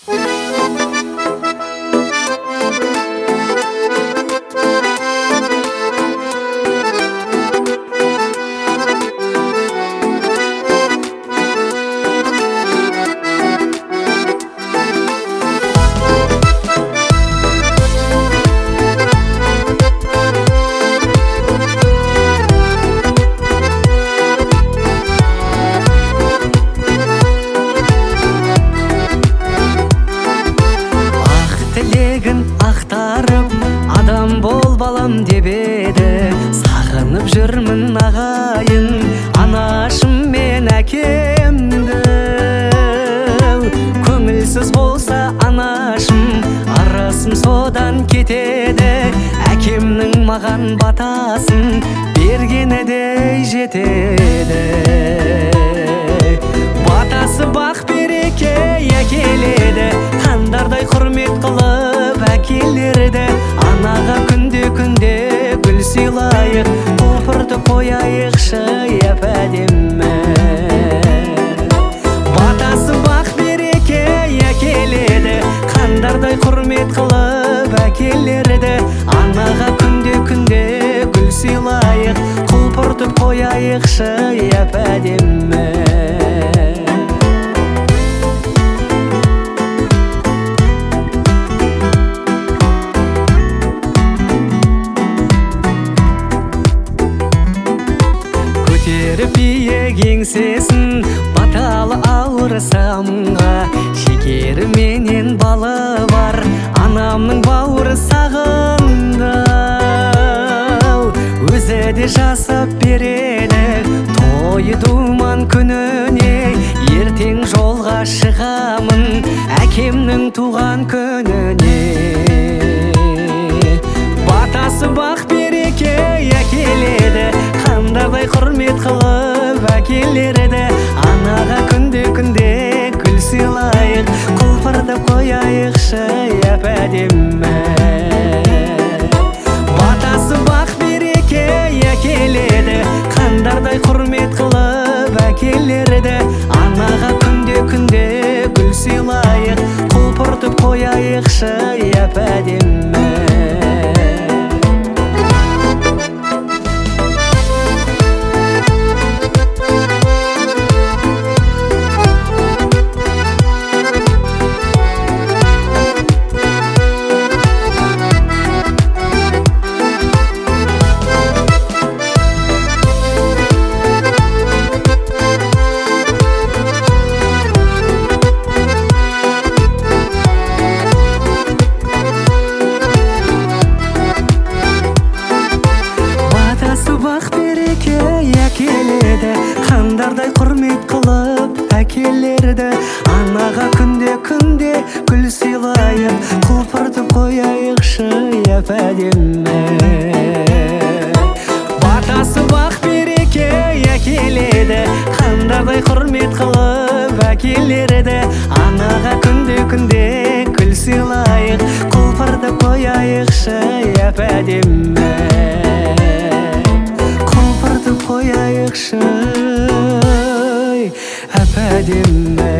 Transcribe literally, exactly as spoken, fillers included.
Ақтарып адам бол балам деп еді, сағынып жүрмін ағайын, анашым мен әкемді. Көңілсіз болса анашым, арасым содан кетеді, әкемнің маған батасын бергені де жетеді. Батасы бақ береке әкеледі, қандардай құрмет қылып әкелерді. Анаға күнде-күнде гүл сыйлайық, құлпырды қояйықшы әп-әдемі. Батасы бақ береке әкеледі, қандардай құрмет қылып әкелерді. Анаға күнде-күнде гүл сыйлайық, құлпырды қояйықшы әп-әдемі. Биік еңсесін баталы ауыр самға, шекері менен балы бар, анамның бауыры сағынды. Өзі де жасап береді тойы думан күніне, ертең жолға шығамын әкемнің туған күніне. Батасы бақ береке әкеледі, қандардай құрмет қылып әкелерді. Анаға күнде-күнде гүл сыйлайық, құлпырды қояйықшы әп-әдемі. Батасы бақ береке әкеледі, қандардай құрмет қылып әкелерді. Анаға күнде-күнде гүл сыйлайық, құлпырды қояйықшы әп-әдемі. Қандардай құрмет қылып әкелерді. Анаға күнде-күнде гүл сыйлайық, құлпырды қояйықшы әп-әдемі. Батасы бақ береке әкеледі, қандардай құрмет қылып әкелерді. Анаға күнде-күнде гүл сыйлайық, құлпырды қояйықшы әп-әдемі. Құлпырды қояйықшы әп-әдемі.